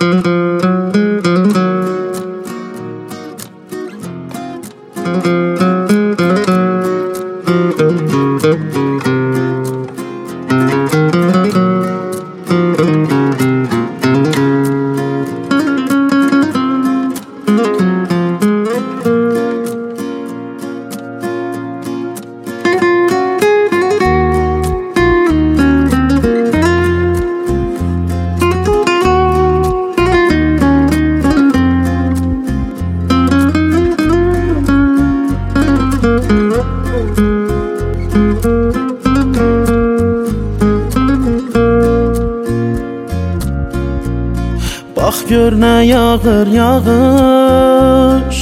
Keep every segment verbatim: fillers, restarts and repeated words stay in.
Bax gör nə yağır yağış,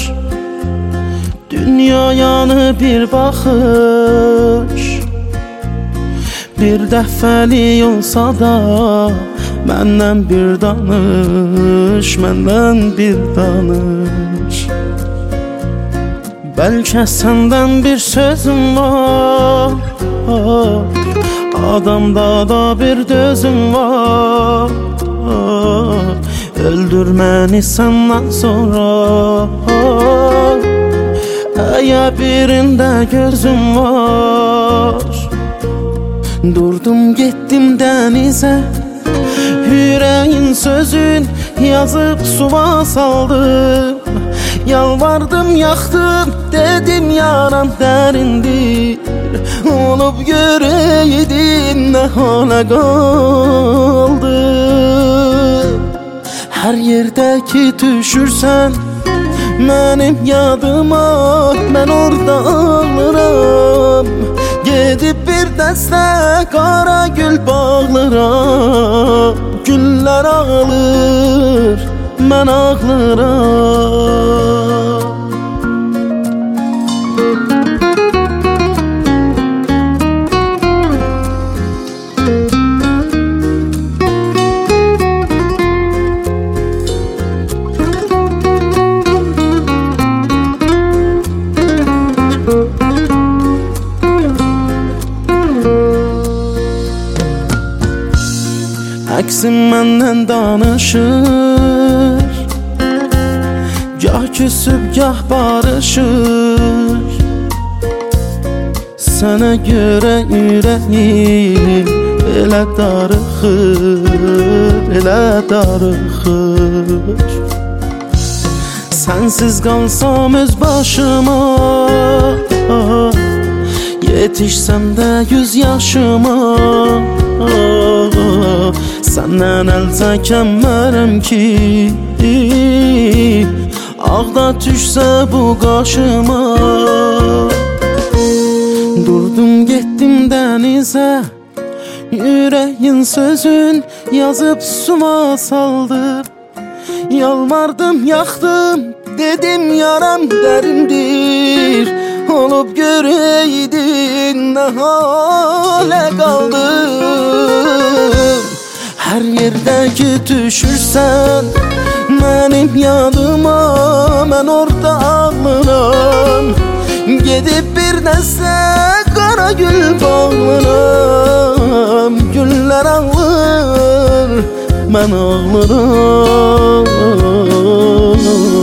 dünya yanı bir baxış. Bir dəfəlik olsa da məndən bir danış, məndən bir danış. Bəlkə səndən bir sözüm var, adamda da bir dözüm var. Öldür məni səndən sonra, əgər birində gözüm var. Durdum getdim dənizə, yüreğin sözün yazıb suva saldım. Yalvardım yaxdım, dedim yaram dərindir. Olub görəydin nə hala qaldı. Hər yerdə ki düşürsən mənim yadıma, mən orada ağlıram. Gedib bir dəstə qara gül bağlıram. Güllər ağlır, mən ağlıram. Əksim məndən danışır, gah küsüb gah barışır. Sənə görə ürəyim elə darıxır, elə darıxır. Sənsiz qalsam öz başıma, yetişsəm də yüz yaşıma. Səndən əl çəkəmmərəm ki, ağda düşsə bu qaşıma. Durdum getdim dənizə, yüreğin sözün yazıb suma saldım. Yalvardım yaxdım, dedim yaram dərindir. Olub görəydin nə halə qaldım. Hər yerdə ki düşürsən mənim yadıma, mən orada ağlıram. Gedib bir dəstə qara gül bağlıram. Güllər ağlır, mən ağlıram.